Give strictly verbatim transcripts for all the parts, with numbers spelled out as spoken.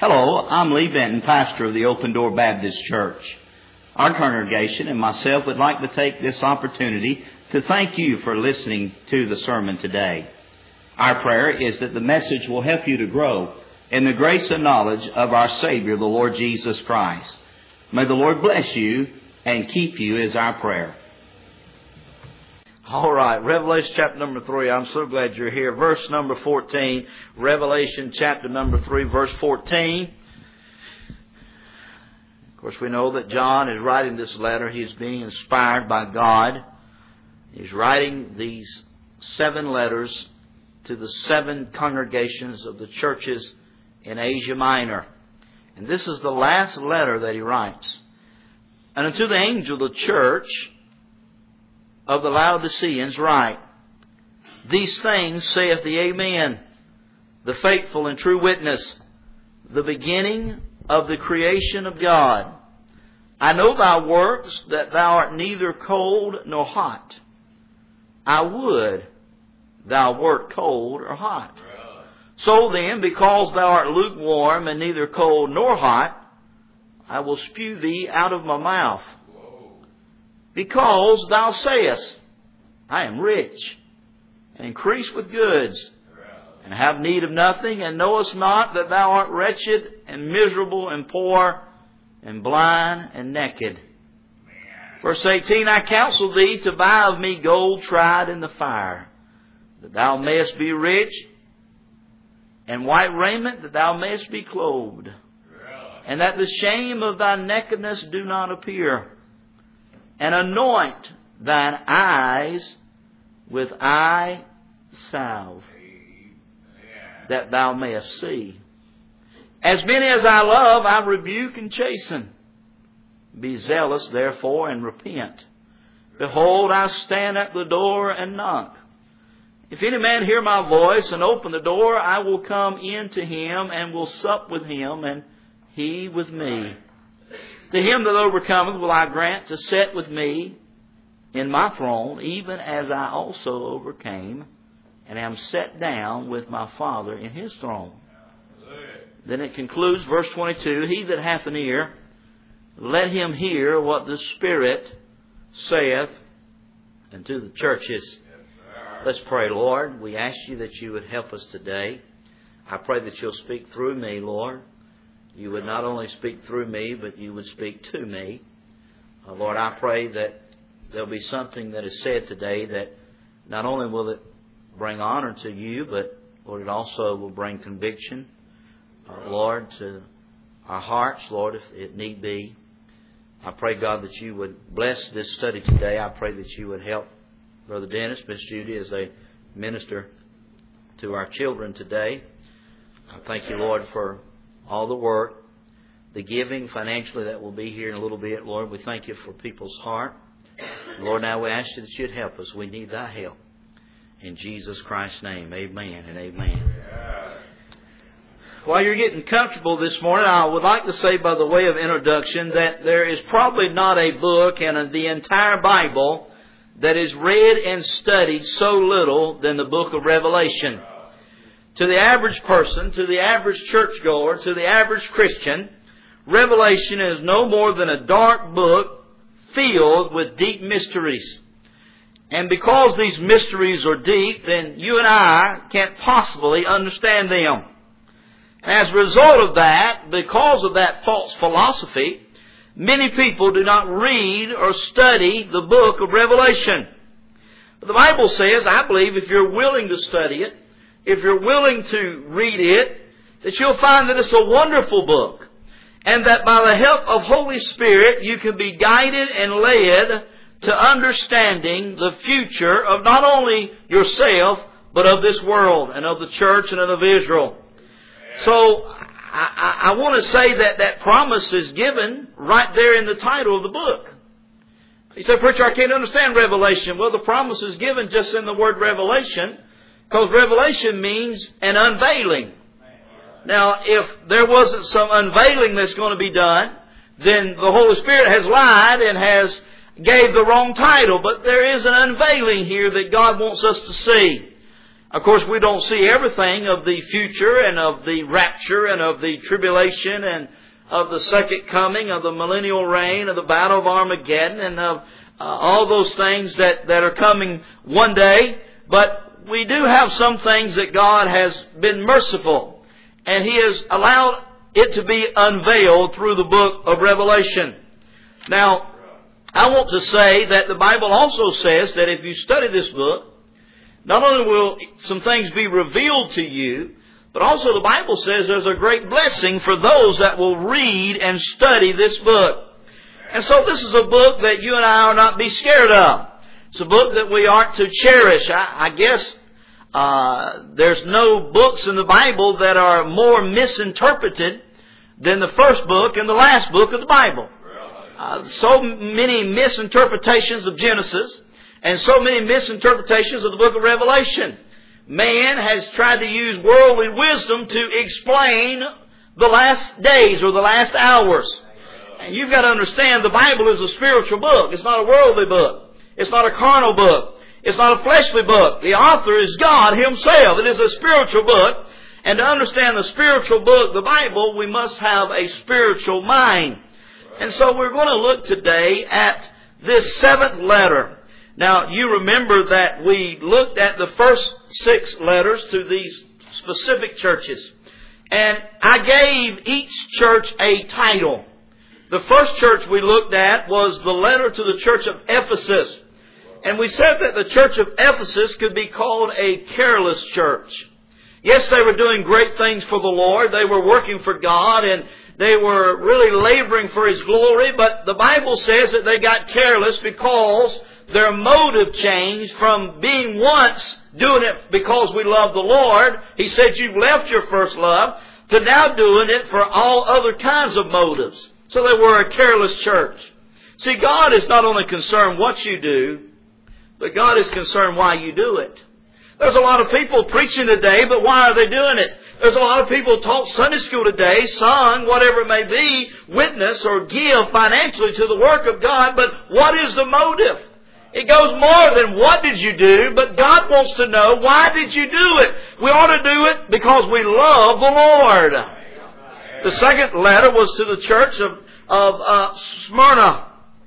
Hello, I'm Lee Benton, pastor of the Open Door Baptist Church. Our congregation and myself would like to take this opportunity to thank you for listening to the sermon today. Our prayer is that the message will help you to grow in the grace and knowledge of our Savior, the Lord Jesus Christ. May the Lord bless you and keep you is our prayer. All right, Revelation chapter number three. I'm so glad you're here. Verse number fourteen. Revelation chapter number three, verse fourteen. Of course, we know that John is writing this letter. He's being inspired by God. He's writing these seven letters to the seven congregations of the churches in Asia Minor. And this is the last letter that he writes. And unto the angel of the church of the Laodiceans write, These things saith the Amen, the faithful and true witness, the beginning of the creation of God. I know thy works, that thou art neither cold nor hot. I would thou wert cold or hot. So then, because thou art lukewarm and neither cold nor hot, I will spew thee out of my mouth. Because thou sayest, I am rich, and increase with goods, and have need of nothing, and knowest not that thou art wretched, and miserable, and poor, and blind, and naked. Verse eighteen, I counsel thee to buy of me gold tried in the fire, that thou mayest be rich, and white raiment, that thou mayest be clothed, and that the shame of thy nakedness do not appear. And anoint thine eyes with eye salve, that thou mayest see. As many as I love, I rebuke and chasten. Be zealous, therefore, and repent. Behold, I stand at the door and knock. If any man hear my voice and open the door, I will come in to him and will sup with him, and he with me. To him that overcometh will I grant to sit with me in my throne, even as I also overcame, and am set down with my Father in his throne. Then it concludes, verse twenty-two, He that hath an ear, let him hear what the Spirit saith unto the churches. Let's pray. Lord, we ask you that you would help us today. I pray that you'll speak through me, Lord. You would not only speak through me, but you would speak to me. Uh, Lord, I pray that there'll be something that is said today that not only will it bring honor to you, but, Lord, it also will bring conviction, uh, Lord, to our hearts, Lord, if it need be. I pray, God, that you would bless this study today. I pray that you would help Brother Dennis, Miss Judy, as they minister to our children today. I thank you, Lord, for all the work, the giving financially that will be here in a little bit. Lord, we thank you for people's heart. Lord, now we ask you that you'd help us. We need thy help. In Jesus Christ's name, amen and amen. While you're getting comfortable this morning, I would like to say by the way of introduction that there is probably not a book in the entire Bible that is read and studied so little than the book of Revelation. To the average person, to the average churchgoer, to the average Christian, Revelation is no more than a dark book filled with deep mysteries. And because these mysteries are deep, then you and I can't possibly understand them. As a result of that, because of that false philosophy, many people do not read or study the book of Revelation. But the Bible says, I believe, if you're willing to study it, if you're willing to read it, that you'll find that it's a wonderful book. And that by the help of Holy Spirit, you can be guided and led to understanding the future of not only yourself, but of this world and of the church and of Israel. So, I, I, I want to say that that promise is given right there in the title of the book. You say, preacher, I can't understand Revelation. Well, the promise is given just in the word Revelation, because Revelation means an unveiling. Now, if there wasn't some unveiling that's going to be done, then the Holy Spirit has lied and has gave the wrong title. But there is an unveiling here that God wants us to see. Of course, we don't see everything of the future and of the rapture and of the tribulation and of the second coming, of the millennial reign, of the battle of Armageddon, and of uh, all those things that, that are coming one day. But we do have some things that God has been merciful, and He has allowed it to be unveiled through the book of Revelation. Now, I want to say that the Bible also says that if you study this book, not only will some things be revealed to you, but also the Bible says there's a great blessing for those that will read and study this book. And so this is a book that you and I are not be scared of. It's a book that we aren't to cherish. I, I guess uh, there's no books in the Bible that are more misinterpreted than the first book and the last book of the Bible. Uh, so many misinterpretations of Genesis and so many misinterpretations of the book of Revelation. Man has tried to use worldly wisdom to explain the last days or the last hours. And you've got to understand the Bible is a spiritual book. It's not a worldly book. It's not a carnal book. It's not a fleshly book. The author is God Himself. It is a spiritual book. And to understand the spiritual book, the Bible, we must have a spiritual mind. And so we're going to look today at this seventh letter. Now, you remember that we looked at the first six letters to these specific churches. And I gave each church a title. The first church we looked at was the letter to the church of Ephesus. And we said that the church of Ephesus could be called a careless church. Yes, they were doing great things for the Lord. They were working for God and they were really laboring for His glory. But the Bible says that they got careless because their motive changed from being once doing it because we love the Lord. He said you've left your first love, to now doing it for all other kinds of motives. So they were a careless church. See, God is not only concerned what you do, but God is concerned why you do it. There's a lot of people preaching today, but why are they doing it? There's a lot of people taught Sunday school today, sung, whatever it may be, witness or give financially to the work of God, but what is the motive? It goes more than what did you do, but God wants to know why did you do it. We ought to do it because we love the Lord. The second letter was to the church of, of uh, Smyrna.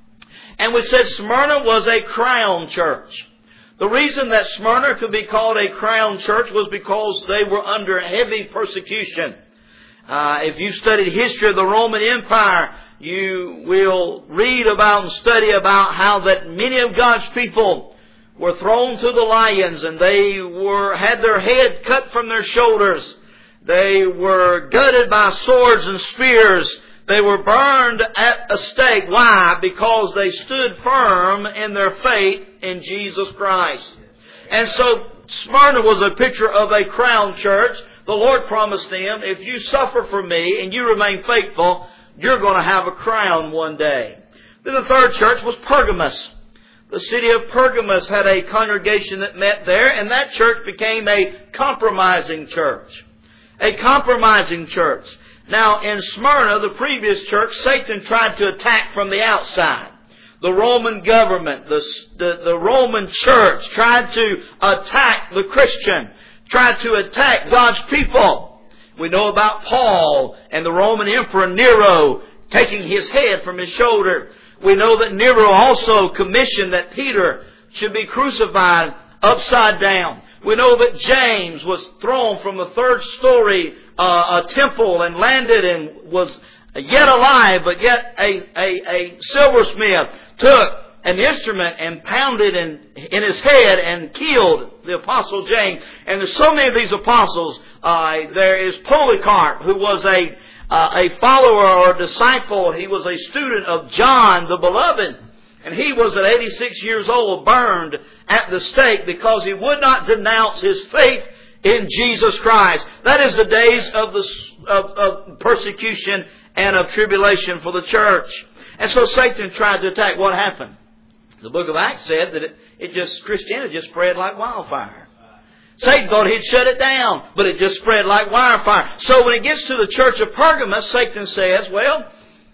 And we said Smyrna was a crown church. The reason that Smyrna could be called a crown church was because they were under heavy persecution. Uh, if you studied history of the Roman Empire, you will read about and study about how that many of God's people were thrown to the lions and they were had their head cut from their shoulders. They were gutted by swords and spears. They were burned at a stake. Why? Because they stood firm in their faith in Jesus Christ. And so Smyrna was a picture of a crown church. The Lord promised them, if you suffer for me and you remain faithful, you're going to have a crown one day. Then the third church was Pergamos. The city of Pergamos had a congregation that met there, and that church became a compromising church. A compromising church. Now, in Smyrna, the previous church, Satan tried to attack from the outside. The Roman government, the, the, the Roman church tried to attack the Christian, tried to attack God's people. We know about Paul and the Roman Emperor Nero taking his head from his shoulder. We know that Nero also commissioned that Peter should be crucified upside down. We know that James was thrown from a third story uh, a temple and landed and was yet alive, but yet a, a, a silversmith took an instrument and pounded in, in his head and killed the Apostle James. And there's so many of these apostles. Uh, there is Polycarp, who was a uh, a follower or a disciple. He was a student of John the Beloved. And he was at eighty-six years old burned at the stake because he would not denounce his faith in Jesus Christ. That is the days of the of, of persecution and of tribulation for the church. And so Satan tried to attack. What happened? The book of Acts said that it, it just, Christianity just spread like wildfire. Satan thought he'd shut it down, but it just spread like wildfire. So when it gets to the church of Pergamos, Satan says, well,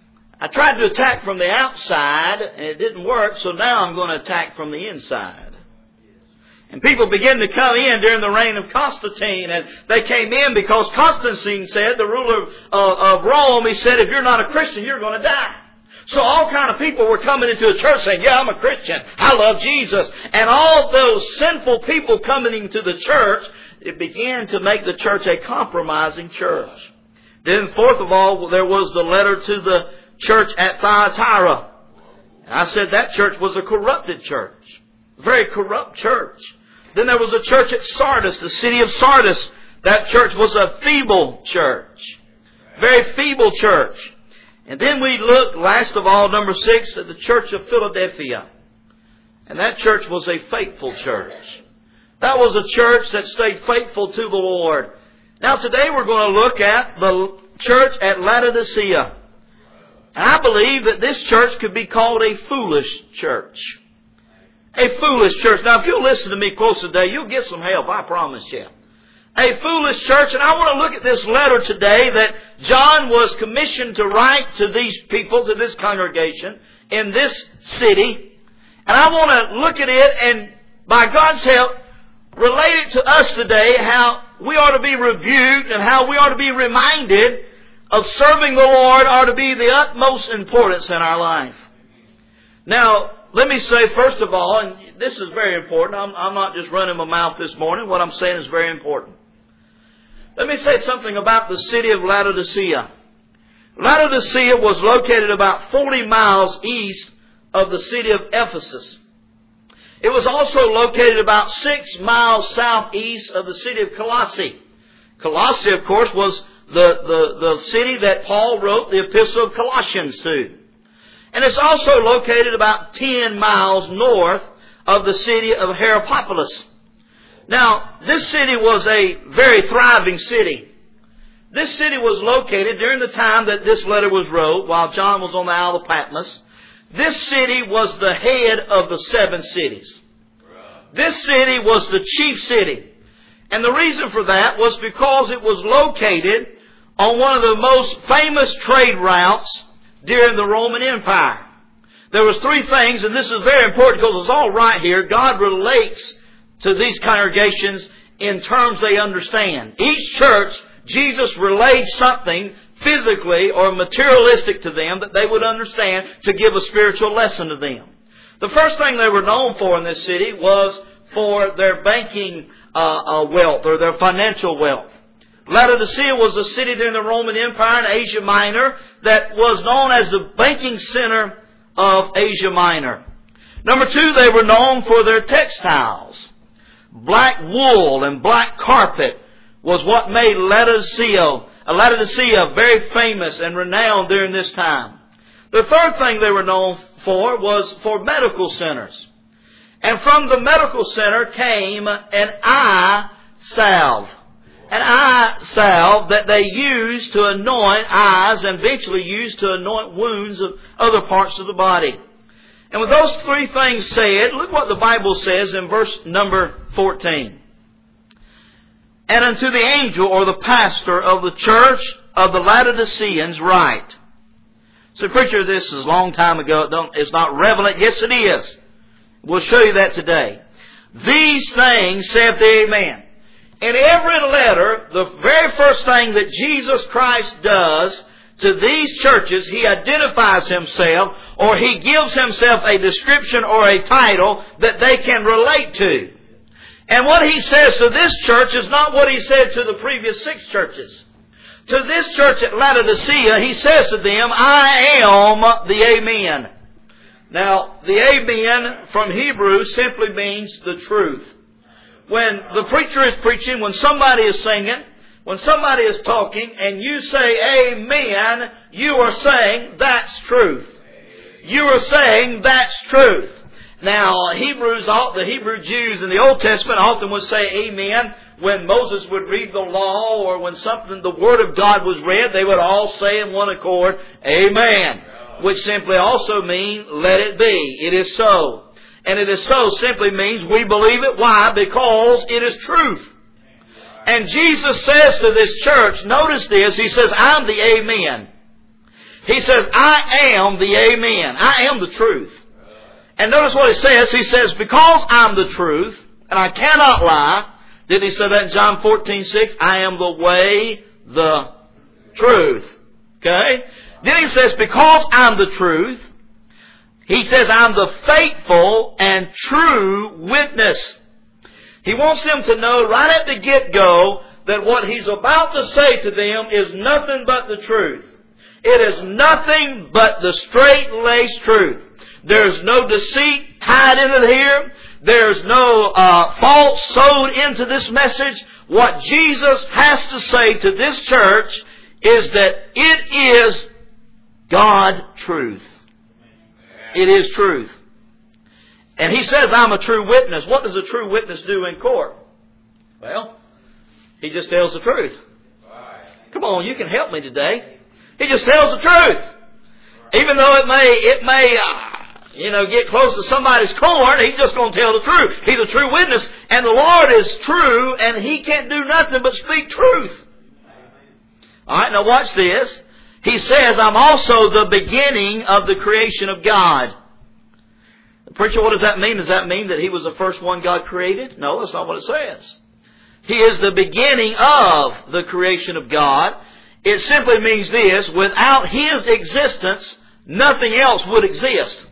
I tried to attack from the outside and it didn't work, so now I'm going to attack from the inside. And people began to come in during the reign of Constantine. And they came in because Constantine said, the ruler of, uh, of Rome, he said, if you're not a Christian, you're going to die. So all kind of people were coming into a church saying, yeah, I'm a Christian. I love Jesus. And all those sinful people coming into the church, it began to make the church a compromising church. Then fourth of all, there was the letter to the church at Thyatira. And I said that church was a corrupted church. A very corrupt church. Then there was a church at Sardis, the city of Sardis. That church was a feeble church. Very feeble church. And then we look, last of all, number six, at the church of Philadelphia. And that church was a faithful church. That was a church that stayed faithful to the Lord. Now today we're going to look at the church at Laodicea. And I believe that this church could be called a foolish church. A foolish church. Now if you'll listen to me close today, you'll get some help, I promise you. A foolish church. And I want to look at this letter today that John was commissioned to write to these people, to this congregation, in this city. And I want to look at it and, by God's help, relate it to us today, how we ought to be rebuked and how we ought to be reminded of serving the Lord ought to be the utmost importance in our life. Now, let me say first of all, and this is very important, I'm, I'm not just running my mouth this morning, what I'm saying is very important. Let me say something about the city of Laodicea. Laodicea was located about forty miles east of the city of Ephesus. It was also located about six miles southeast of the city of Colossae. Colossae, of course, was the, the, the city that Paul wrote the Epistle of Colossians to. And it's also located about ten miles north of the city of Hierapolis. Now, this city was a very thriving city. This city was located during the time that this letter was wrote, while John was on the Isle of Patmos. This city was the head of the seven cities. This city was the chief city. And the reason for that was because it was located on one of the most famous trade routes during the Roman Empire. There was three things, and this is very important because it's all right here. God relates to these congregations in terms they understand. Each church, Jesus relayed something physically or materialistic to them that they would understand to give a spiritual lesson to them. The first thing they were known for in this city was for their banking uh, uh, wealth or their financial wealth. Laodicea was a city during the Roman Empire in Asia Minor that was known as the banking center of Asia Minor. Number two, they were known for their textiles. Black wool and black carpet was what made Laodicea, Laodicea very famous and renowned during this time. The third thing they were known for was for medical centers. And from the medical center came an eye salve. An eye salve that they used to anoint eyes and eventually used to anoint wounds of other parts of the body. And with those three things said, look what the Bible says in verse number fourteen. And unto the angel or the pastor of the church of the Laodiceans write. So preacher, this is a long time ago. Don't, it's not relevant. Yes, it is. We'll show you that today. These things saith the Amen. In every letter, the very first thing that Jesus Christ does to these churches, He identifies Himself or He gives Himself a description or a title that they can relate to. And what He says to this church is not what He said to the previous six churches. To this church at Laodicea, He says to them, I am the Amen. Now, the Amen from Hebrew simply means the truth. When the preacher is preaching, when somebody is singing, when somebody is talking, and you say Amen, you are saying that's truth. You are saying that's truth. Now, Hebrews, the Hebrew Jews in the Old Testament often would say Amen when Moses would read the law or when something, the Word of God was read, they would all say in one accord, Amen. Which simply also means, let it be. It is so. And it is so simply means we believe it. Why? Because it is truth. And Jesus says to this church, notice this, He says, I'm the Amen. He says, I am the Amen. I am the truth. And notice what He says. He says, because I'm the truth, and I cannot lie. Didn't he say that in John fourteen six? I am the way, the truth. Okay? Then he says, because I'm the truth, he says, I'm the faithful and true witness. He wants them to know right at the get-go that what he's about to say to them is nothing but the truth. It is nothing but the straight-laced truth. There's no deceit tied in it here. There's no uh, fault sewed into this message. What Jesus has to say to this church is that it is God truth. It is truth. And he says, I'm a true witness. What does a true witness do in court? Well, he just tells the truth. Come on, you can help me today. He just tells the truth. Even though it may, it may, uh, you know, get close to somebody's corn, he's just going to tell the truth. He's a true witness, and the Lord is true, and he can't do nothing but speak truth. All right, now watch this. He says, I'm also the beginning of the creation of God. Preacher, what does that mean? Does that mean that he was the first one God created? No, that's not what it says. He is the beginning of the creation of God. It simply means this: without his existence, nothing else would exist.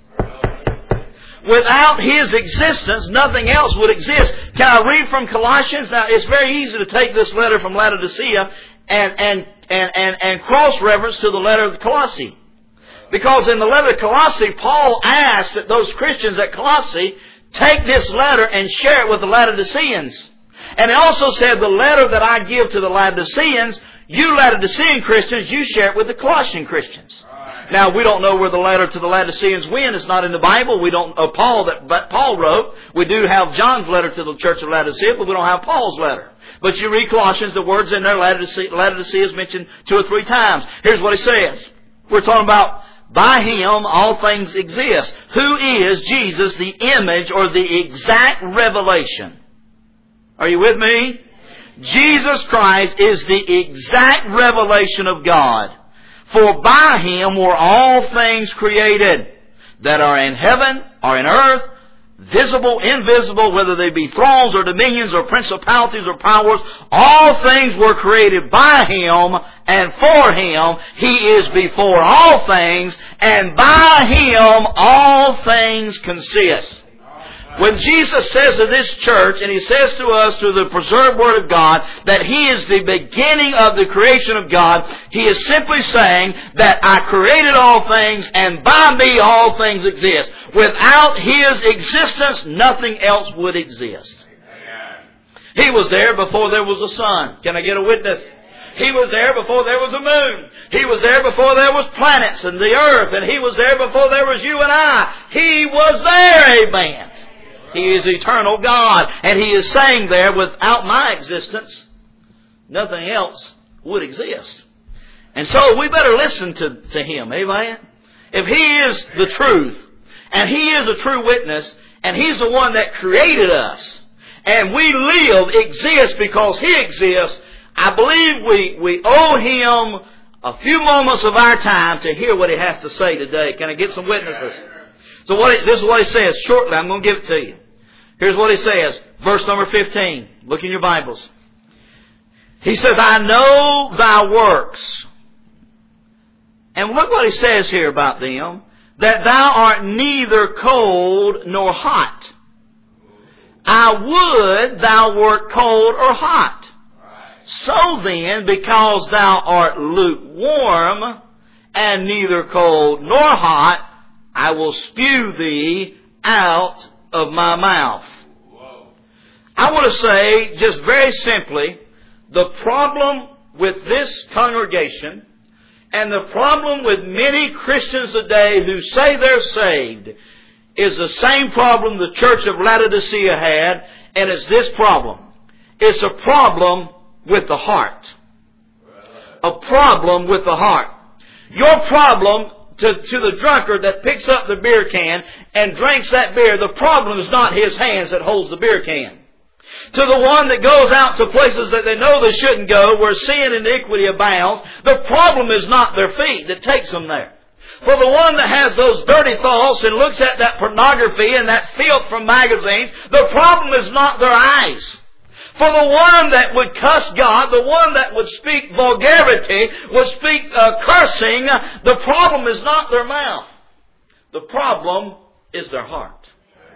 Without his existence, nothing else would exist. Can I read from Colossians? Now, it's very easy to take this letter from Laodicea and, and, and, and, and cross-reference to the letter of Colossae. Because in the letter of Colossae, Paul asked that those Christians at Colossae take this letter and share it with the Laodiceans. And he also said, the letter that I give to the Laodiceans, you Laodicean Christians, you share it with the Colossian Christians. Right. Now, we don't know where the letter to the Laodiceans went. It's not in the Bible. We don't, uh, Paul, that but Paul wrote. We do have John's letter to the church of Laodicea, but we don't have Paul's letter. But you read Colossians, the words in there, Laodicea, Laodicea is mentioned two or three times. Here's what he says. We're talking about, by him all things exist. Who is Jesus, the image or the exact revelation? Are you with me? Jesus Christ is the exact revelation of God. For by him were all things created that are in heaven or in earth, visible, invisible, whether they be thrones or dominions or principalities or powers. All things were created by him and for him. He is before all things, and by him all things consist. When Jesus says to this church, and he says to us through the preserved Word of God, that he is the beginning of the creation of God, he is simply saying that I created all things, and by me all things exist. Without his existence, nothing else would exist. He was there before there was a sun. Can I get a witness? He was there before there was a moon. He was there before there was planets and the earth. And he was there before there was you and I. He was there, amen. He is eternal God. And he is saying there, without my existence, nothing else would exist. And so we better listen to, to him, amen? If he is the truth, and he is a true witness, and he's the one that created us, and we live, exist because he exists, I believe we, we owe him a few moments of our time to hear what he has to say today. Can I get some witnesses? So what it, this is what he says. Shortly, I'm going to give it to you. Here's what he says. Verse number fifteen. Look in your Bibles. He says, I know thy works. And look what he says here about them. That thou art neither cold nor hot. I would thou wert cold or hot. So then, because thou art lukewarm, and neither cold nor hot, I will spew thee out of my mouth. I want to say, just very simply, the problem with this congregation, and the problem with many Christians today who say they're saved, is the same problem the church of Laodicea had, and it's this problem. It's a problem with the heart. A problem with the heart. Your problem to, to the drunkard that picks up the beer can and drinks that beer, the problem is not his hands that holds the beer can. To the one that goes out to places that they know they shouldn't go, where sin and iniquity abounds, the problem is not their feet that takes them there. For the one that has those dirty thoughts and looks at that pornography and that filth from magazines, the problem is not their eyes. For the one that would cuss God, the one that would speak vulgarity, would speak uh, cursing, the problem is not their mouth. The problem is their heart.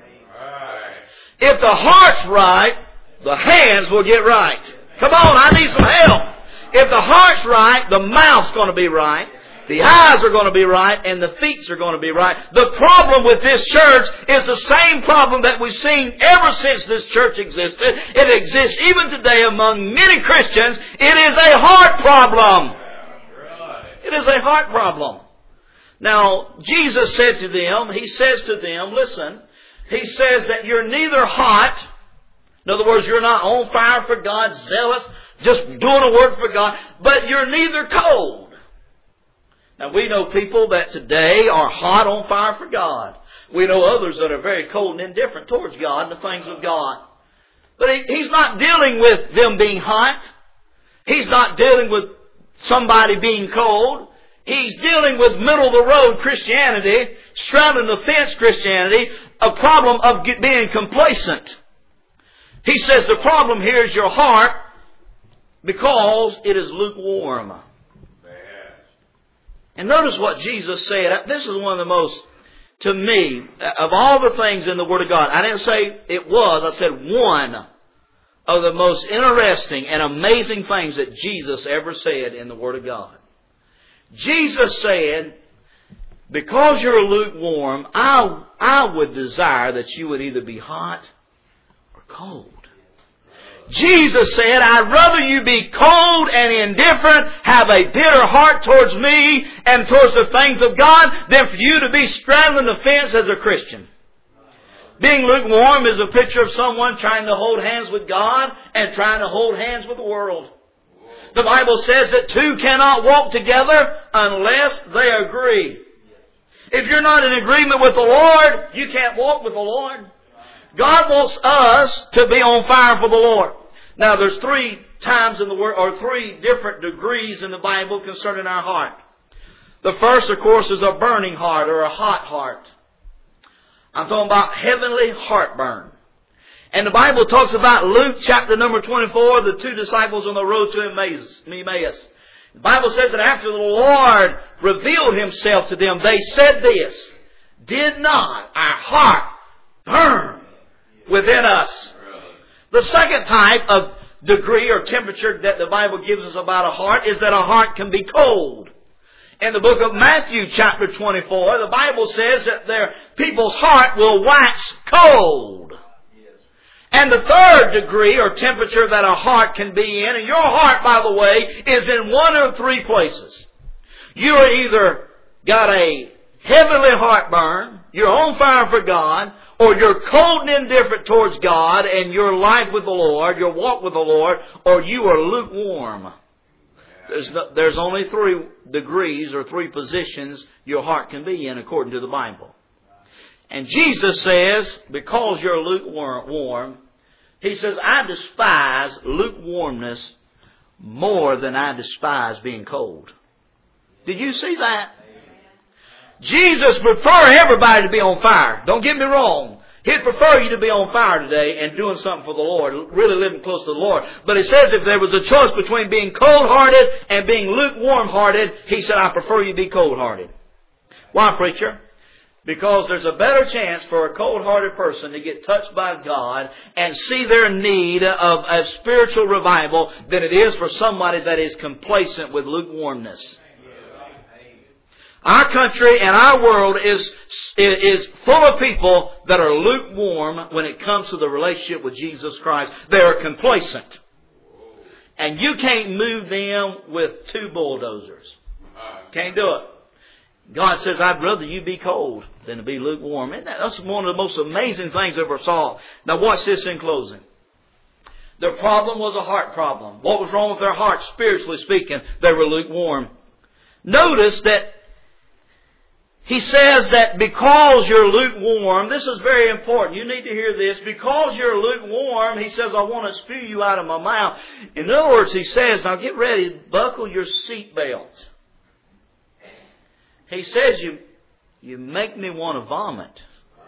If the heart's right, the hands will get right. Come on, I need some help. If the heart's right, the mouth's going to be right. The eyes are going to be right, and the feet are going to be right. The problem with this church is the same problem that we've seen ever since this church existed. It exists even today among many Christians. It is a heart problem. It is a heart problem. Now, Jesus said to them, He says to them, listen, He says that you're neither hot, in other words, you're not on fire for God, zealous, just doing a work for God, but you're neither cold. Now, we know people that today are hot on fire for God. We know others that are very cold and indifferent towards God and the things of God. But he, He's not dealing with them being hot. He's not dealing with somebody being cold. He's dealing with middle-of-the-road Christianity, straddling the fence Christianity, a problem of being complacent. He says the problem here is your heart because it is lukewarm. And notice what Jesus said. This is one of the most, to me, of all the things in the Word of God, I didn't say it was, I said one of the most interesting and amazing things that Jesus ever said in the Word of God. Jesus said, because you're lukewarm, I, I would desire that you would either be hot or cold. Jesus said, I'd rather you be cold and indifferent, have a bitter heart towards me and towards the things of God, than for you to be straddling the fence as a Christian. Being lukewarm is a picture of someone trying to hold hands with God and trying to hold hands with the world. The Bible says that two cannot walk together unless they agree. If you're not in agreement with the Lord, you can't walk with the Lord. God wants us to be on fire for the Lord. Now, there's three times in the word, or three different degrees in the Bible concerning our heart. The first, of course, is a burning heart or a hot heart. I'm talking about heavenly heartburn. And the Bible talks about Luke chapter number twenty-four, the two disciples on the road to Emmaus. The Bible says that after the Lord revealed Himself to them, they said this, did not our heart burn within us? The second type of degree or temperature that the Bible gives us about a heart is that a heart can be cold. In the book of Matthew chapter twenty-four, the Bible says that their people's heart will wax cold. And the third degree or temperature that a heart can be in, and your heart, by the way, is in one of three places. You are either got a heavenly heartburn, you're on fire for God, or you're cold and indifferent towards God and your life with the Lord, your walk with the Lord, or you are lukewarm. There's, no, there's only three degrees or three positions your heart can be in according to the Bible. And Jesus says, because you're lukewarm, He says, I despise lukewarmness more than I despise being cold. Did you see that? Jesus prefer everybody to be on fire. Don't get me wrong. He'd prefer you to be on fire today and doing something for the Lord, really living close to the Lord. But He says if there was a choice between being cold-hearted and being lukewarm-hearted, He said, I prefer you be cold-hearted. Why, preacher? Because there's a better chance for a cold-hearted person to get touched by God and see their need of a spiritual revival than it is for somebody that is complacent with lukewarmness. Our country and our world is, is full of people that are lukewarm when it comes to the relationship with Jesus Christ. They are complacent. And you can't move them with two bulldozers. Can't do it. God says, I'd rather you be cold than to be lukewarm. And that's one of the most amazing things I ever saw. Now watch this in closing. Their problem was a heart problem. What was wrong with their heart, spiritually speaking? They were lukewarm. Notice that He says that because you're lukewarm, this is very important. You need to hear this. Because you're lukewarm, He says, I want to spew you out of my mouth. In other words, He says, now get ready, buckle your seatbelt. He says, you, you make me want to vomit.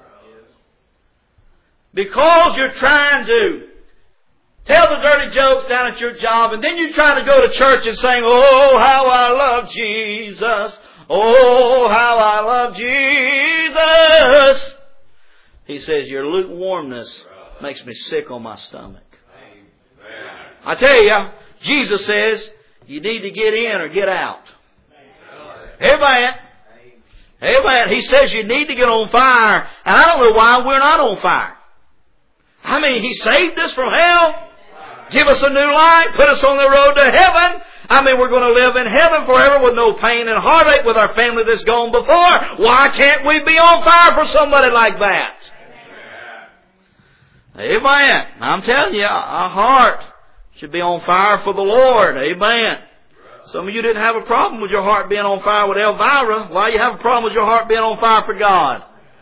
Because you're trying to tell the dirty jokes down at your job, and then you try to go to church and sing, oh, how I love Jesus. Oh, how I love Jesus. He says, your lukewarmness makes me sick on my stomach. I tell you, Jesus says, you need to get in or get out. Amen. Amen. He says you need to get on fire. And I don't know why we're not on fire. I mean, He saved us from hell. Give us a new life. Put us on the road to heaven. I mean, we're going to live in heaven forever with no pain and heartache with our family that's gone before. Why can't we be on fire for somebody like that? Amen. Amen. I'm telling you, our heart should be on fire for the Lord. Amen. Some of you didn't have a problem with your heart being on fire with Elvira. Why you have a problem with your heart being on fire for God?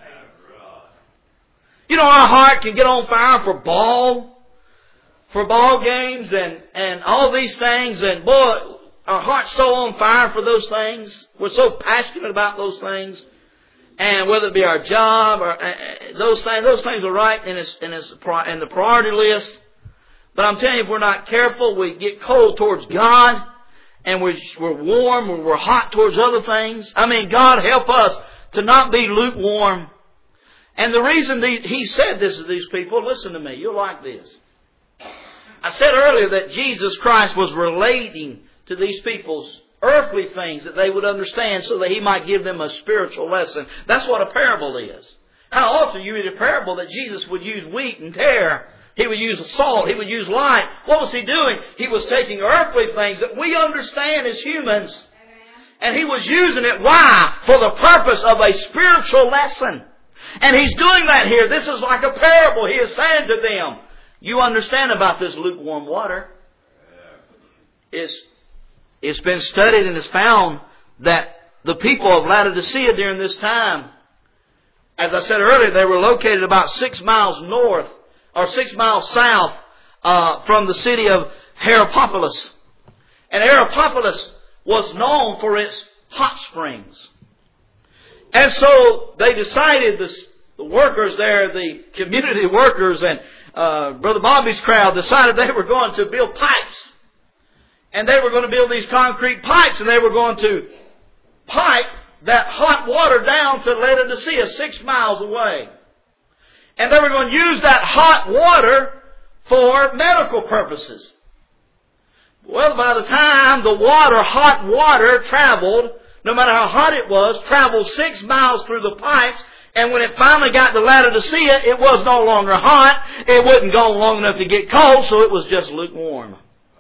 You know, our heart can get on fire for ball, for ball games and, and all these things. And boy, our heart's so on fire for those things. We're so passionate about those things. And whether it be our job or uh, those things, those things are right in, its, in, its, in the priority list. But I'm telling you, if we're not careful, we get cold towards God. And we're, we're warm or we're hot towards other things. I mean, God help us to not be lukewarm. And the reason these, He said this to these people, listen to me, you'll like this. I said earlier that Jesus Christ was relating to these people's earthly things that they would understand so that He might give them a spiritual lesson. That's what a parable is. How often you read a parable that Jesus would use wheat and tare. He would use salt. He would use light. What was He doing? He was taking earthly things that we understand as humans. And He was using it. Why? For the purpose of a spiritual lesson. And He's doing that here. This is like a parable. He is saying to them, you understand about this lukewarm water. It's, it's been studied and it's found that the people of Laodicea during this time, as I said earlier, they were located about six miles north or six miles south uh, from the city of Hierapolis. And Hierapolis was known for its hot springs. And so they decided, the, the workers there, the community workers and uh, Brother Bobby's crowd decided they were going to build pipes. And they were going to build these concrete pipes and they were going to pipe that hot water down to Laodicea, six miles away. And they were going to use that hot water for medical purposes. Well, by the time the water, hot water, traveled, no matter how hot it was, traveled six miles through the pipes, and when it finally got to Laodicea, it was no longer hot. It wouldn't go long enough to get cold, so it was just lukewarm.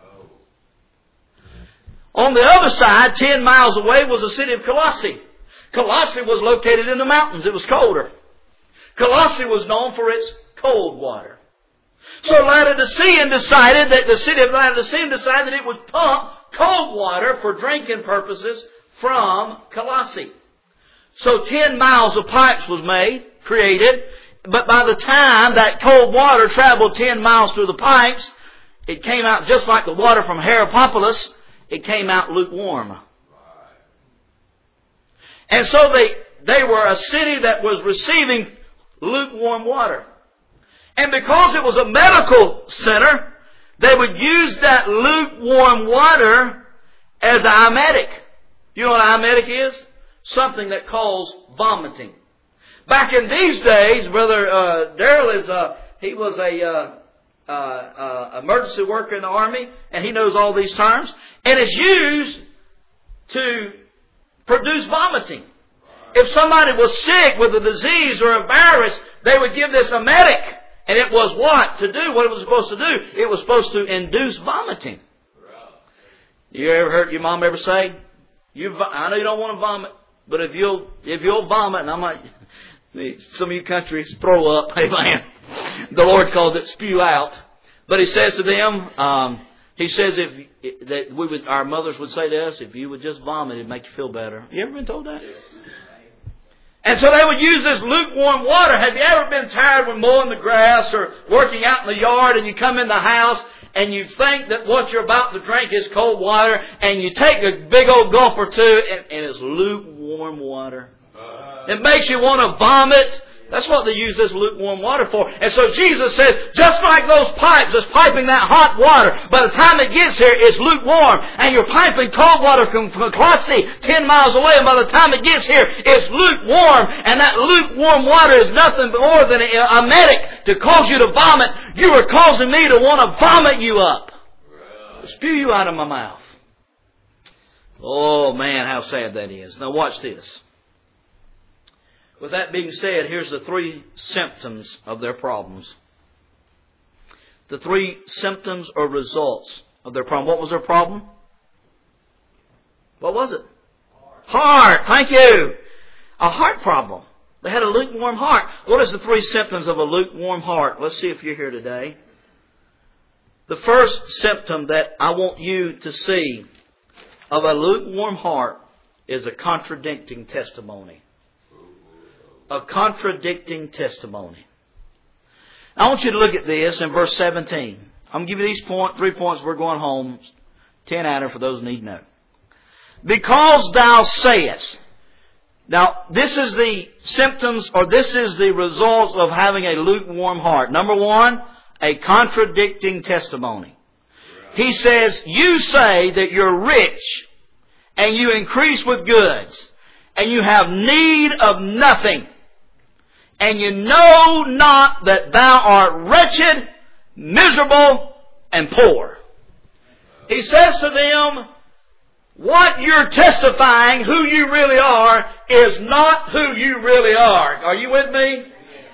On the other side, ten miles away, was the city of Colossae. Colossae was located in the mountains. It was colder. Colossae was known for its cold water. So Laodicean decided that the city of Laodicea decided that it would pump cold water for drinking purposes from Colossae. So ten miles of pipes was made, created, but by the time that cold water traveled ten miles through the pipes, it came out just like the water from Hierapolis. It came out lukewarm. And so they, they were a city that was receiving lukewarm water. And because it was a medical center, they would use that lukewarm water as an emetic. You know what an emetic is? Something that causes vomiting. Back in these days, Brother uh, Darrell is uh, he was a uh, uh, uh, emergency worker in the Army, and he knows all these terms. And it's used to produce vomiting. If somebody was sick with a disease or a virus, they would give this emetic. And it was what to do? What it was supposed to do? It was supposed to induce vomiting. You ever heard your mom ever say, "You, I know you don't want to vomit, but if you'll if you'll vomit," and I might, some of you countries throw up. Amen. The Lord calls it spew out. But He says to them, um, He says if that we would, our mothers would say to us, if you would just vomit, it'd make you feel better. You ever been told that? And so they would use this lukewarm water. Have you ever been tired with mowing the grass or working out in the yard, and you come in the house and you think that what you're about to drink is cold water, and you take a big old gulp or two and, and it's lukewarm? lukewarm water. It makes you want to vomit. That's what they use this lukewarm water for. And so Jesus says, just like those pipes that's piping that hot water, by the time it gets here, it's lukewarm. And you're piping cold water from Colossae ten miles away, and by the time it gets here, it's lukewarm. And that lukewarm water is nothing more than a emetic to cause you to vomit. You are causing me to want to vomit you up. Spew you out of my mouth. Oh man, how sad that is. Now watch this. With that being said, here's the three symptoms of their problems. The three symptoms or results of their problem. What was their problem? What was it? Heart. Thank you. A heart problem. They had a lukewarm heart. What is the three symptoms of a lukewarm heart? Let's see if you're here today. The first symptom that I want you to see of a lukewarm heart is a contradicting testimony. A contradicting testimony. I want you to look at this in verse seventeen. I'm going to give you these point, three points. We're going home. Ten out of for those who need to know. Because thou sayest. Now, this is the symptoms, or this is the results of having a lukewarm heart. Number one, a contradicting testimony. He says, you say that you're rich, and you increase with goods, and you have need of nothing, and you know not that thou art wretched, miserable, and poor. He says to them, what you're testifying, who you really are, is not who you really are. Are you with me?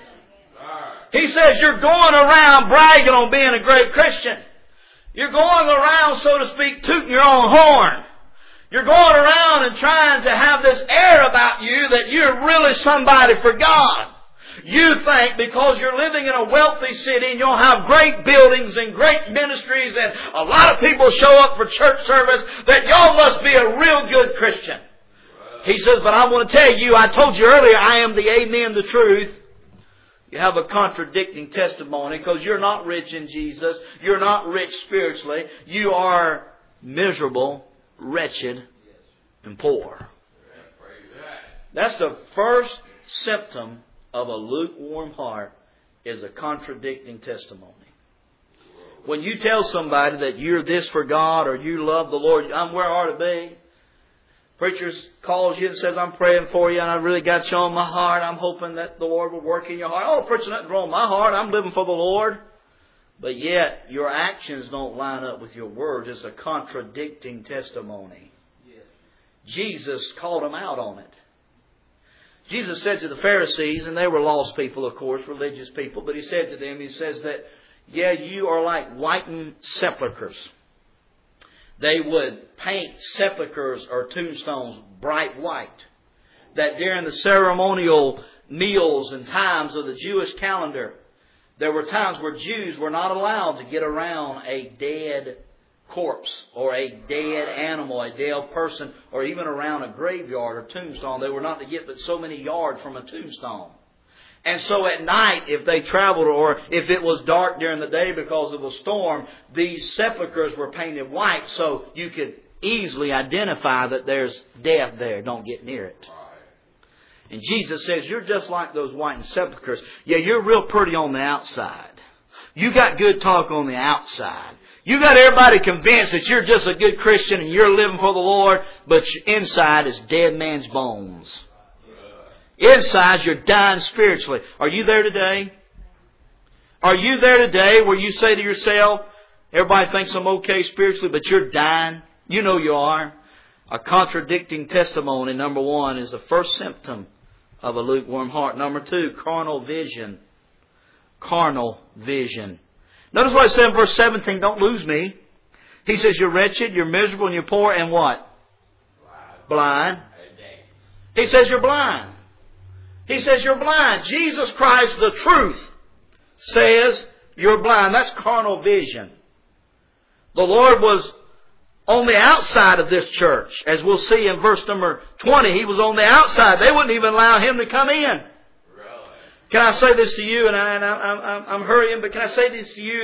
He says you're going around bragging on being a great Christian. You're going around, so to speak, tooting your own horn. You're going around and trying to have this air about you that you're really somebody for God. You think because you're living in a wealthy city and you'll have great buildings and great ministries and a lot of people show up for church service that y'all must be a real good Christian. He says, but I want to tell you, I told you earlier, I am the Amen, the truth. You have a contradicting testimony because you're not rich in Jesus. You're not rich spiritually. You are miserable, wretched, and poor. That's the first symptom of a lukewarm heart, is a contradicting testimony. When you tell somebody that you're this for God or you love the Lord, I'm where I ought to be. Preacher calls you and says, I'm praying for you and I really got you on my heart. I'm hoping that the Lord will work in your heart. Oh, preacher, nothing wrong with my heart. I'm living for the Lord. But yet, your actions don't line up with your words. It's a contradicting testimony. Yes. Jesus called them out on it. Jesus said to the Pharisees, and they were lost people, of course, religious people, but He said to them, He says that, yeah, you are like whitened sepulchres. They would paint sepulchres or tombstones bright white. That during the ceremonial meals and times of the Jewish calendar, there were times where Jews were not allowed to get around a dead corpse or a dead animal, a dead person, or even around a graveyard or tombstone. They were not to get but so many yards from a tombstone. And so at night, if they traveled or if it was dark during the day because of a storm, these sepulchres were painted white so you could easily identify that there's death there. Don't get near it. And Jesus says, you're just like those whitened sepulchres. Yeah, you're real pretty on the outside. You got good talk on the outside. You got everybody convinced that you're just a good Christian and you're living for the Lord, but inside is dead man's bones. Inside you're dying spiritually. Are you there today? Are you there today where you say to yourself, everybody thinks I'm okay spiritually, but you're dying? You know you are. A contradicting testimony, number one, is the first symptom of a lukewarm heart. Number two, carnal vision. Carnal vision. Notice what it said in verse seventeen, don't lose me. He says you're wretched, you're miserable, and you're poor, and what? Blind. Blind. He says you're blind. He says you're blind. Jesus Christ, the truth, says you're blind. That's carnal vision. The Lord was on the outside of this church. As we'll see in verse number twenty, He was on the outside. They wouldn't even allow Him to come in. Can I say this to you, and, I, and I, I'm, I'm hurrying, but can I say this to you? The,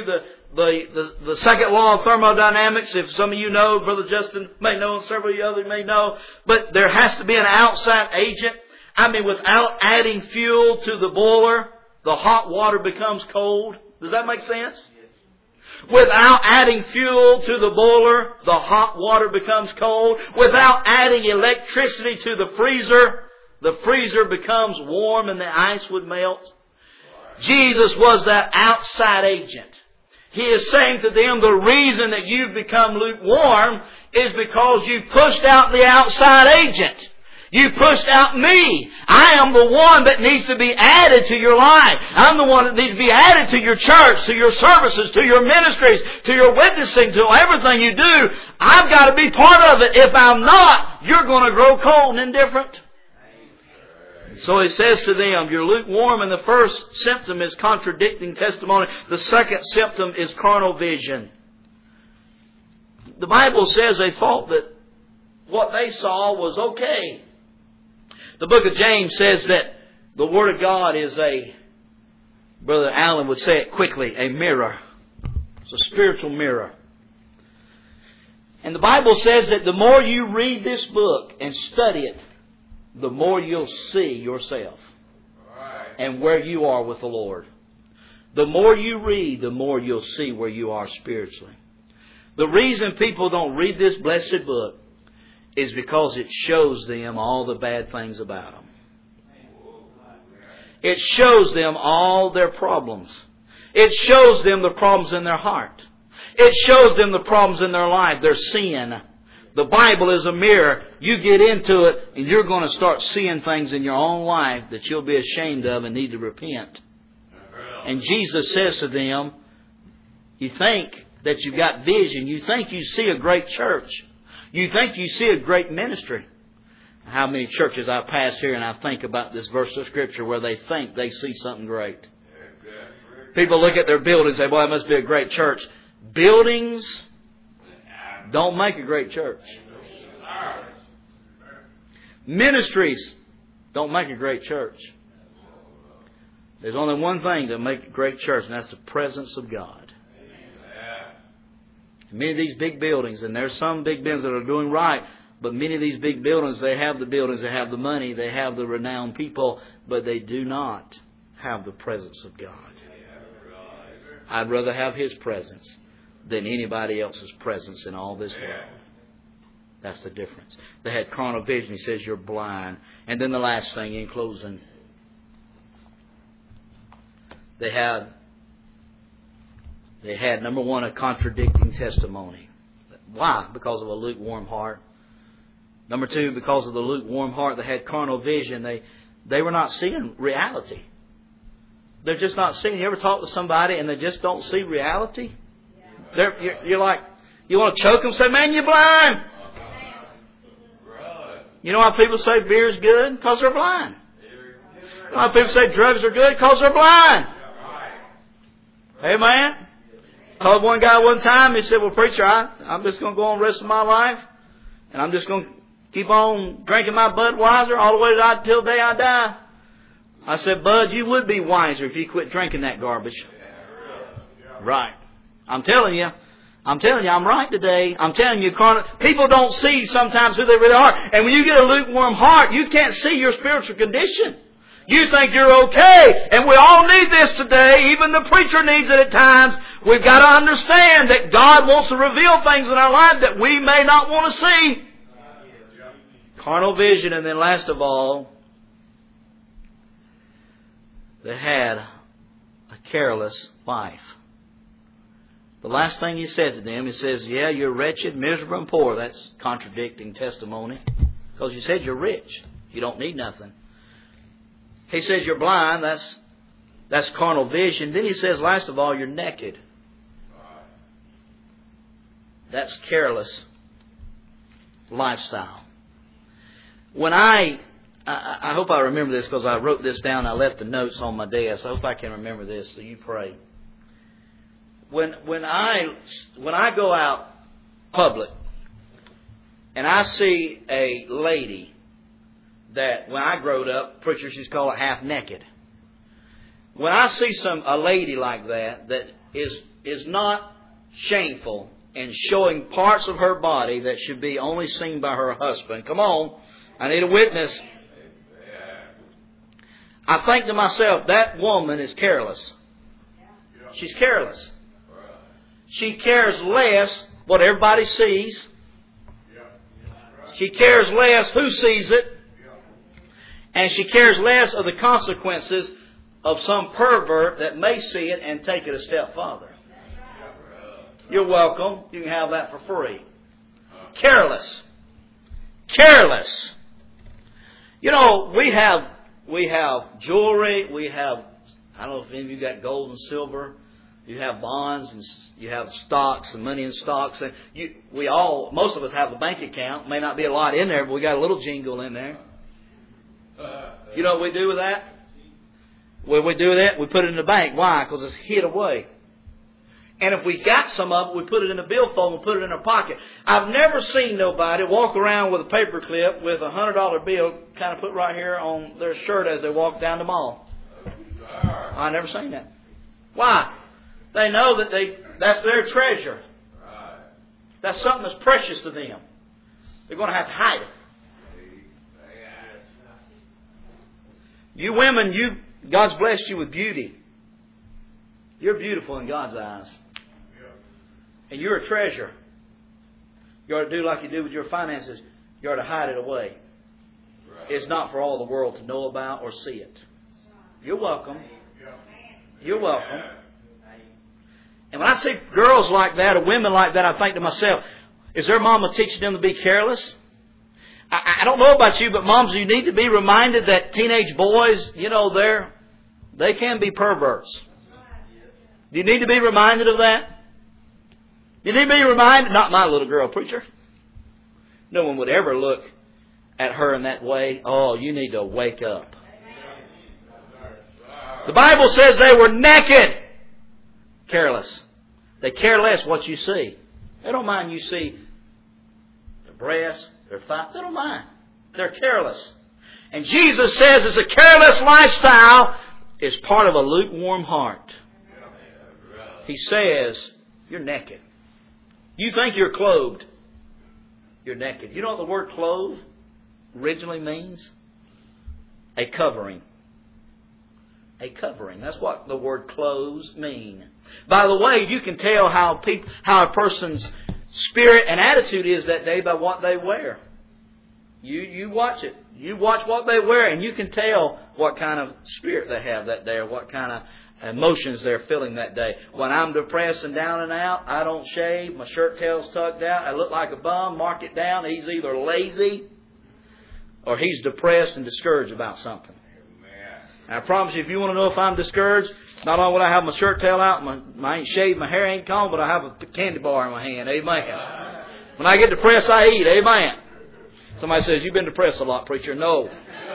the, the, the second law of thermodynamics, if some of you know, Brother Justin may know, and several of you others may know, but there has to be an outside agent. I mean, without adding fuel to the boiler, the hot water becomes cold. Does that make sense? Without adding fuel to the boiler, the hot water becomes cold. Without adding electricity to the freezer, the freezer becomes warm and the ice would melt. Jesus was that outside agent. He is saying to them, the reason that you've become lukewarm is because you pushed out the outside agent. You pushed out me. I am the one that needs to be added to your life. I'm the one that needs to be added to your church, to your services, to your ministries, to your witnessing, to everything you do. I've got to be part of it. If I'm not, you're going to grow cold and indifferent. So He says to them, you're lukewarm, and the first symptom is contradicting testimony. The second symptom is carnal vision. The Bible says they thought that what they saw was okay. The book of James says that the Word of God is a, Brother Allen would say it quickly, a mirror. It's a spiritual mirror. And the Bible says that the more you read this book and study it, the more you'll see yourself and where you are with the Lord. The more you read, the more you'll see where you are spiritually. The reason people don't read this blessed book is because it shows them all the bad things about them. It shows them all their problems. It shows them the problems in their heart. It shows them the problems in their life, their sin. The Bible is a mirror. You get into it and you're going to start seeing things in your own life that you'll be ashamed of and need to repent. And Jesus says to them, you think that you've got vision. You think you see a great church. You think you see a great ministry. How many churches I pass here and I think about this verse of Scripture where they think they see something great. People look at their buildings and say, boy, it must be a great church. Buildings don't make a great church. Ministries don't make a great church. There's only one thing that makes a great church, and that's the presence of God. Many of these big buildings, and there's some big buildings that are doing right, but many of these big buildings, they have the buildings, they have the money, they have the renowned people, but they do not have the presence of God. I'd rather have His presence than anybody else's presence in all this world. That's the difference. They had carnal vision. He says you're blind. And then the last thing in closing, they had They had, number one, a contradicting testimony. Why? Because of a lukewarm heart. Number two, because of the lukewarm heart, they had carnal vision. They they were not seeing reality. They're just not seeing. You ever talk to somebody and they just don't see reality? They're, you're, you're like, you want to choke them? Say, man, you're blind. You know why people say beer is good? Because they're blind. You know why people say drugs are good? Because they're blind. Amen. Told one guy one time, he said, well, preacher, I, I'm just going to go on the rest of my life, and I'm just going to keep on drinking my Budweiser all the way until the day I die. I said, Bud, you would be wiser if you quit drinking that garbage. Right. I'm telling you. I'm telling you, I'm right today. I'm telling you, people don't see sometimes who they really are. And when you get a lukewarm heart, you can't see your spiritual condition. You think you're okay. And we all need this today. Even the preacher needs it at times. We've got to understand that God wants to reveal things in our life that we may not want to see. Carnal vision. And then last of all, they had a careless life. The last thing He said to them, He says, yeah, you're wretched, miserable, and poor. That's contradicting testimony. Because you said you're rich. You don't need nothing. He says you're blind. That's that's carnal vision. Then He says, last of all, you're naked. That's careless lifestyle. When I, I, I hope I remember this because I wrote this down. I left the notes on my desk. I hope I can remember this. So you pray. When when I when I go out public and I see a lady that when I growed up, preachers used to call it half naked. When I see some a lady like that that is is not shameful in showing parts of her body that should be only seen by her husband. Come on, I need a witness. I think to myself, that woman is careless. She's careless. She cares less what everybody sees. She cares less who sees it. And she cares less of the consequences of some pervert that may see it and take it a step farther. You're welcome. You can have that for free. Careless. Careless. You know, we have we have jewelry. We have, I don't know if any of you got gold and silver. You have bonds and you have stocks and money in stocks. And you, we all, most of us have a bank account. May not be a lot in there, but we got a little jingle in there. You know what we do with that? When we do that, we put it in the bank. Why? Because it's hid away. And if we got some of it, we put it in a billfold and put it in our pocket. I've never seen nobody walk around with a paper clip with a hundred dollar bill kind of put right here on their shirt as they walk down the mall. I've never seen that. Why? They know that they that's their treasure. That's something that's precious to them. They're going to have to hide it. You women, you God's blessed you with beauty. You're beautiful in God's eyes. And you're a treasure. You ought to do like you do with your finances. You ought to hide it away. It's not for all the world to know about or see it. You're welcome. You're welcome. And when I see girls like that or women like that, I think to myself, is their mama teaching them to be careless? I, I don't know about you, but moms, you need to be reminded that teenage boys, you know, they're, they can be perverts. Do you need to be reminded of that? You need to be reminded, not my little girl, preacher. No one would ever look at her in that way. Oh, you need to wake up. The Bible says they were naked. Careless. They care less what you see. They don't mind you see their breasts, their thighs. They don't mind. They're careless. And Jesus says it's a careless lifestyle is part of a lukewarm heart. He says, you're naked. You think you're clothed. You're naked. You know what the word clothed originally means? A covering. A covering. That's what the word clothes mean. By the way, you can tell how people, how a person's spirit and attitude is that day by what they wear. You you watch it. You watch what they wear and you can tell what kind of spirit they have that day or what kind of emotions they're feeling that day. When I'm depressed and down and out, I don't shave. My shirt tail's tucked out. I look like a bum. Mark it down. He's either lazy or he's depressed and discouraged about something. And I promise you, if you want to know if I'm discouraged, not only will I have my shirt tail out, my, my ain't shaved, my hair ain't combed, but I have a candy bar in my hand. Amen. When I get depressed, I eat. Amen. Somebody says, you've been depressed a lot, preacher. No.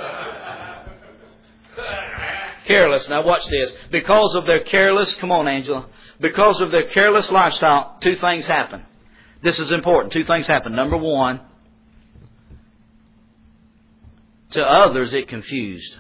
Careless. Now watch this. Because of their careless, come on, Angela. Because of their careless lifestyle, two things happen. This is important. Two things happen. Number one, to others it confused.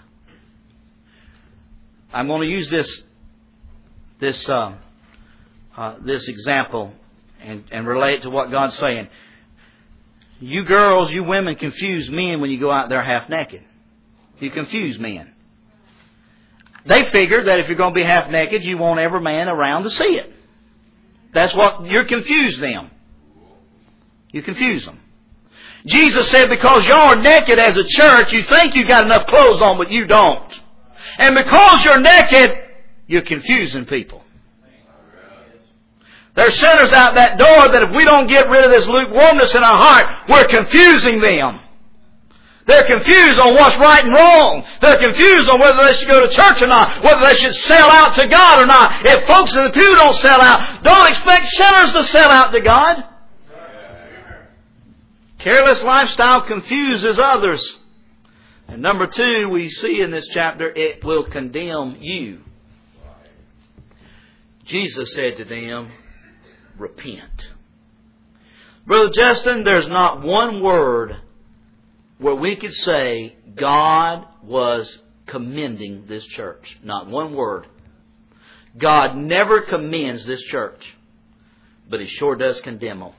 I'm going to use this this uh, uh, this example and, and relate it to what God's saying. You girls, you women confuse men when you go out there half naked. You confuse men. They figure that if you're going to be half naked, you want every man around to see it. That's what you're confused them. You confuse them. Jesus said, because y'all are naked as a church, you think you got enough clothes on, but you don't. And because you're naked, you're confusing people. There's sinners out that door that if we don't get rid of this lukewarmness in our heart, we're confusing them. They're confused on what's right and wrong. They're confused on whether they should go to church or not, whether they should sell out to God or not. If folks in the pew don't sell out, don't expect sinners to sell out to God. Careless lifestyle confuses others. And number two, we see in this chapter, it will condemn you. Jesus said to them, repent. Brother Justin, there's not one word where we could say God was commending this church. Not one word. God never commends this church, but He sure does condemn them.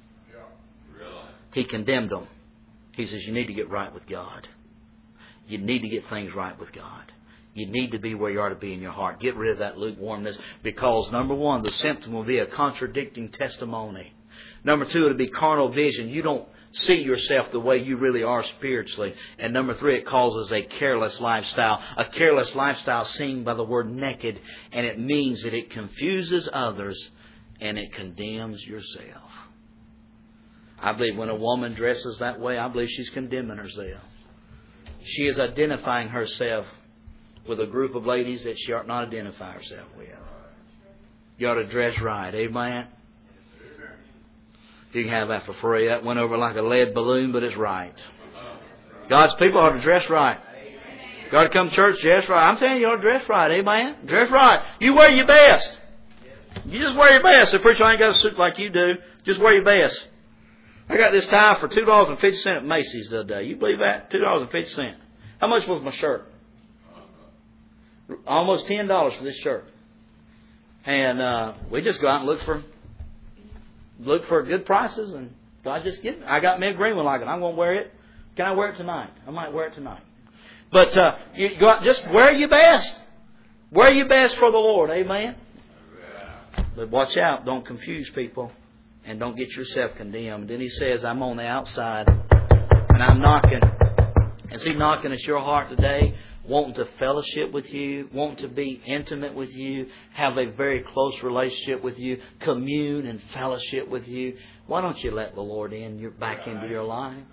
He condemned them. He says, you need to get right with God. You need to get things right with God. You need to be where you are to be in your heart. Get rid of that lukewarmness, because, number one, the symptom will be a contradicting testimony. Number two, it'll be carnal vision. You don't see yourself the way you really are spiritually. And number three, it causes a careless lifestyle. A careless lifestyle seen by the word naked, and it means that it confuses others and it condemns yourself. I believe when a woman dresses that way, I believe she's condemning herself. She is identifying herself with a group of ladies that she ought not identify herself with. You ought to dress right. Amen? You can have that for free. That went over like a lead balloon, but it's right. God's people ought to dress right. You ought to come to church, dress right. I'm telling you, you ought to dress right. Amen? Dress right. You wear your best. You just wear your best. The preacher ain't got a suit like you do. Just wear your best. I got this tie for two dollars and fifty cents at Macy's the other day. You believe that? two dollars and fifty cents. How much was my shirt? Almost ten dollars for this shirt. And uh, we just go out and look for look for good prices, and God just give it. I got me a green one like it. I'm going to wear it. Can I wear it tonight? I might wear it tonight. But uh, you go out, just wear your best. Wear your best for the Lord. Amen? But watch out. Don't confuse people. And don't get yourself condemned. Then He says, I'm on the outside and I'm knocking. Is He knocking at your heart today? Wanting to fellowship with you, wanting to be intimate with you, have a very close relationship with you, commune and fellowship with you. Why don't you let the Lord in your, back into your life?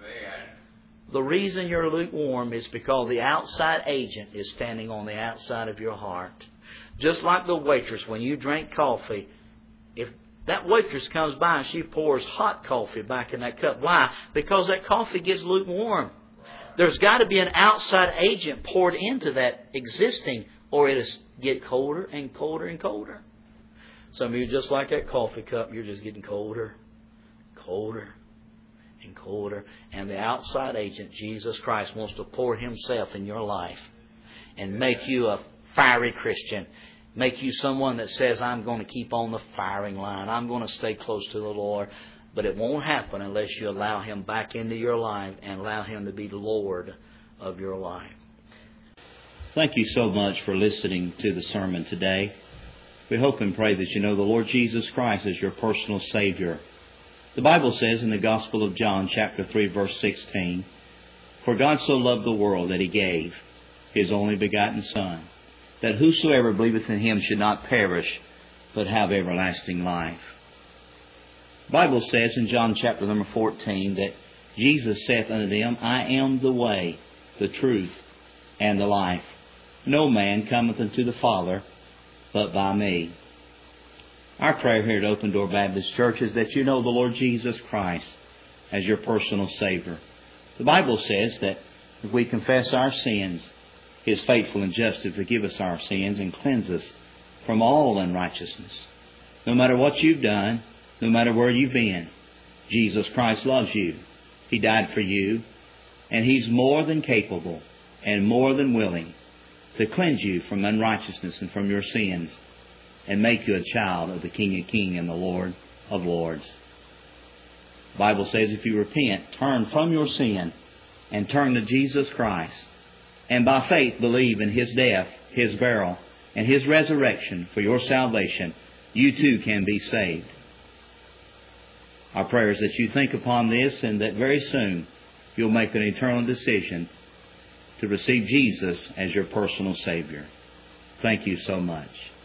The reason you're lukewarm is because the outside agent is standing on the outside of your heart. Just like the waitress, when you drink coffee, if that waitress comes by and she pours hot coffee back in that cup. Why? Because that coffee gets lukewarm. There's got to be an outside agent poured into that existing, or it'll get colder and colder and colder. Some of you, just like that coffee cup, you're just getting colder, colder, and colder. And the outside agent, Jesus Christ, wants to pour Himself in your life and make you a fiery Christian. Make you someone that says, I'm going to keep on the firing line. I'm going to stay close to the Lord. But it won't happen unless you allow Him back into your life and allow Him to be Lord of your life. Thank you so much for listening to the sermon today. We hope and pray that you know the Lord Jesus Christ as your personal Savior. The Bible says in the Gospel of John, chapter three, verse sixteen, For God so loved the world that He gave His only begotten Son, that whosoever believeth in Him should not perish, but have everlasting life. The Bible says in John chapter number fourteen that Jesus saith unto them, I am the way, the truth, and the life. No man cometh unto the Father but by me. Our prayer here at Open Door Baptist Church is that you know the Lord Jesus Christ as your personal Savior. The Bible says that if we confess our sins, He is faithful and just to forgive us our sins and cleanse us from all unrighteousness. No matter what you've done, no matter where you've been, Jesus Christ loves you. He died for you, and He's more than capable and more than willing to cleanse you from unrighteousness and from your sins and make you a child of the King of Kings and the Lord of Lords. The Bible says if you repent, turn from your sin and turn to Jesus Christ, and by faith believe in His death, His burial, and His resurrection for your salvation, you too can be saved. Our prayer is that you think upon this and that very soon you'll make an eternal decision to receive Jesus as your personal Savior. Thank you so much.